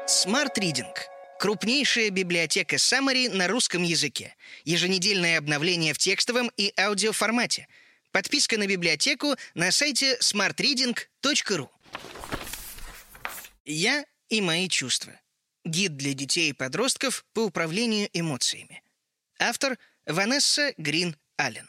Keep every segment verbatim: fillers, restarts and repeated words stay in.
Smart Reading – крупнейшая библиотека Summary на русском языке. Еженедельное обновление в текстовом и аудиоформате. Подписка на библиотеку на сайте смарт ридинг точка ру. Я и мои чувства. Гид для детей и подростков по управлению эмоциями. Автор Ванесса Грин Аллен.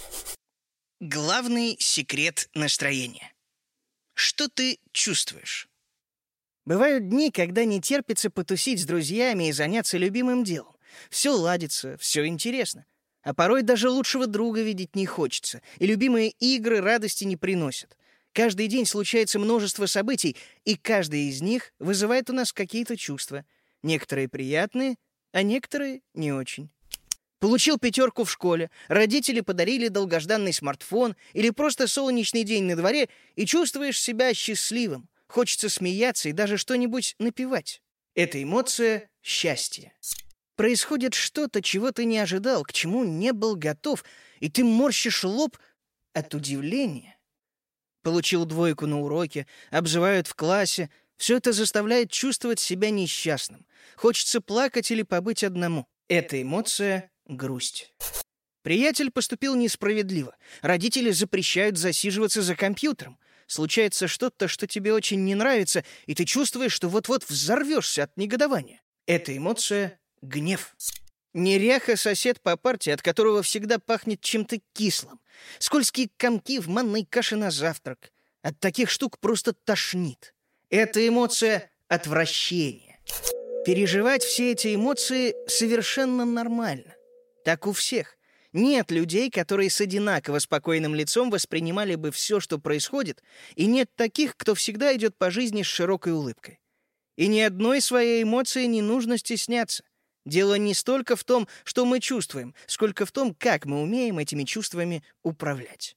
Главный секрет настроения. Что ты чувствуешь? Бывают дни, когда не терпится потусить с друзьями и заняться любимым делом. Все ладится, все интересно. А порой даже лучшего друга видеть не хочется, и любимые игры радости не приносят. Каждый день случается множество событий, и каждый из них вызывает у нас какие-то чувства. Некоторые приятные, а некоторые не очень. Получил пятерку в школе, родители подарили долгожданный смартфон или просто солнечный день на дворе, и чувствуешь себя счастливым. Хочется смеяться и даже что-нибудь напевать. Эта эмоция — счастье. Происходит что-то, чего ты не ожидал, к чему не был готов, и ты морщишь лоб от удивления. Получил двойку на уроке, обзывают в классе. Все это заставляет чувствовать себя несчастным. Хочется плакать или побыть одному. Эта эмоция — грусть. Приятель поступил несправедливо. Родители запрещают засиживаться за компьютером. Случается что-то, что тебе очень не нравится, и ты чувствуешь, что вот-вот взорвешься от негодования. Эта эмоция — гнев. Неряха — сосед по парте, от которого всегда пахнет чем-то кислым. Скользкие комки в манной каше на завтрак. От таких штук просто тошнит. Эта эмоция — отвращение. Переживать все эти эмоции совершенно нормально. Так у всех. Нет людей, которые с одинаково спокойным лицом воспринимали бы все, что происходит, и нет таких, кто всегда идет по жизни с широкой улыбкой. И ни одной своей эмоции не нужно стесняться. Дело не столько в том, что мы чувствуем, сколько в том, как мы умеем этими чувствами управлять.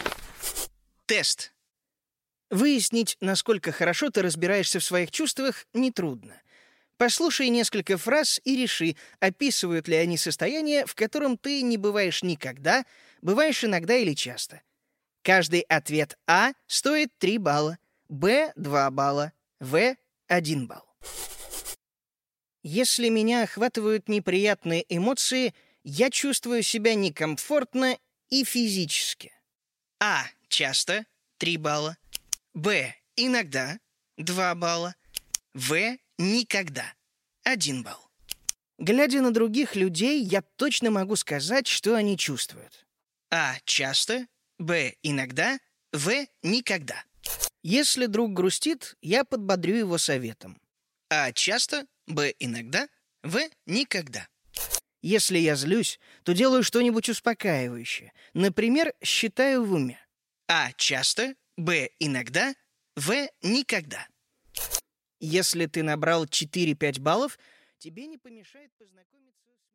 Тест. Выяснить, насколько хорошо ты разбираешься в своих чувствах, нетрудно. Послушай несколько фраз и реши, описывают ли они состояние, в котором ты не бываешь никогда, бываешь иногда или часто. Каждый ответ А стоит три балла, Б — два балла, В — один балл. Если меня охватывают неприятные эмоции, я чувствую себя некомфортно и физически. А — часто, три балла, Б — иногда, два балла, В — никогда, один балл. Глядя на других людей, я точно могу сказать, что они чувствуют. А — часто, Б — иногда, В — никогда. Если друг грустит, я подбодрю его советом. А — часто, Б — иногда, В — никогда. Если я злюсь, то делаю что-нибудь успокаивающее. Например, считаю в уме. А — часто, Б — иногда, В — никогда. Если ты набрал четыре-пять баллов, тебе не помешает познакомиться с